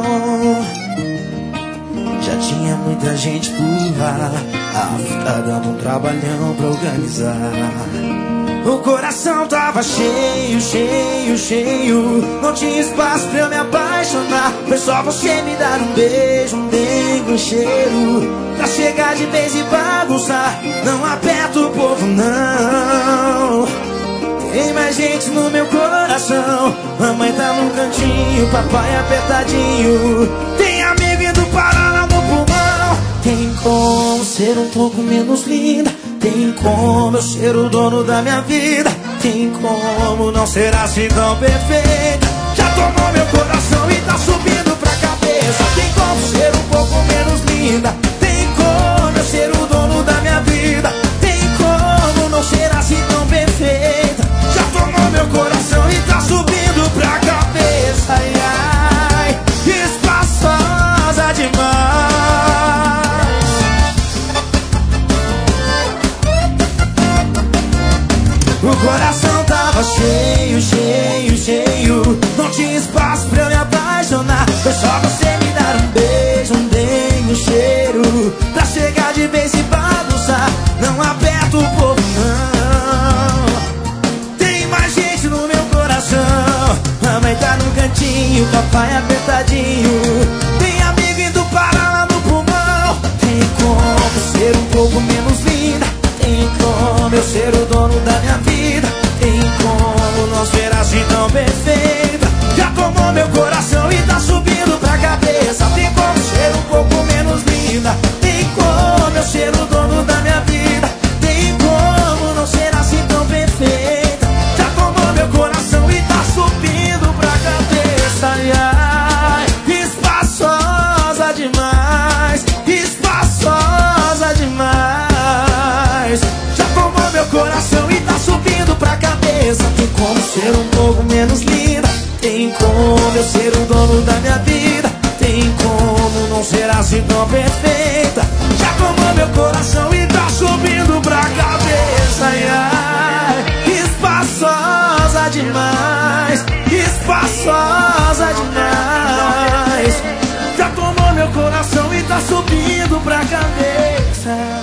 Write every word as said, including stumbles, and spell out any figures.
Já tinha muita gente por lá, a vida dando um trabalhão pra organizar. O coração tava cheio, cheio, cheio. Não tinha espaço pra eu me apaixonar. Foi só você me dar um beijo, um dengue, um cheiro, pra chegar de vez e bagunçar. Não aperta o povo, não. Tem mais gente no meu coração. Mamãe tá num cantinho, papai apertadinho. Tem amigo indo parar lá no pulmão. Tem como ser um pouco menos linda. Tem como eu ser o dono da minha vida. Tem como não ser assim tão perfeita. Já tomou meu coração e tá subindo pra cabeça. Tem como ser um pouco menos linda. Tem como eu ser o dono da minha vida. Tem como não ser assim tão perfeita. Já tomou meu coração e tá subindo pra cabeça. Ai, ai, espaçosa demais. O coração tava cheio, cheio, cheio. Não tinha espaço pra eu me apaixonar. Foi só você me dar um beijo, um dengue, um cheiro, pra chegar de vez e bagunçar. Não aperta o povo, não. Tem mais gente no meu coração. Mamãe tá no cantinho, papai apertadinho. Tem amigo indo parar lá no pulmão. Tem como ser um pouco menos linda. Tem como eu ser o dono da minha vida. Tem como não ser assim tão perfeita. Já tomou meu coração e tá subindo pra cabeça. Tem como ser um pouco menos linda. Tem como eu ser o dono da minha vida. Tem como não ser assim tão perfeita. Já tomou meu coração e tá subindo pra cabeça. Ai, ai, espaçosa demais. Espaçosa demais. Já tomou meu coração e tá subindo pra cabeça. Tem como ser um pouco menos linda. Tem como eu ser o dono da minha vida. Tem como não ser assim tão perfeita. Já tomou meu coração e tá subindo pra cabeça. Ai, ai, espaçosa demais. Espaçosa demais. Já tomou meu coração e tá subindo pra cabeça.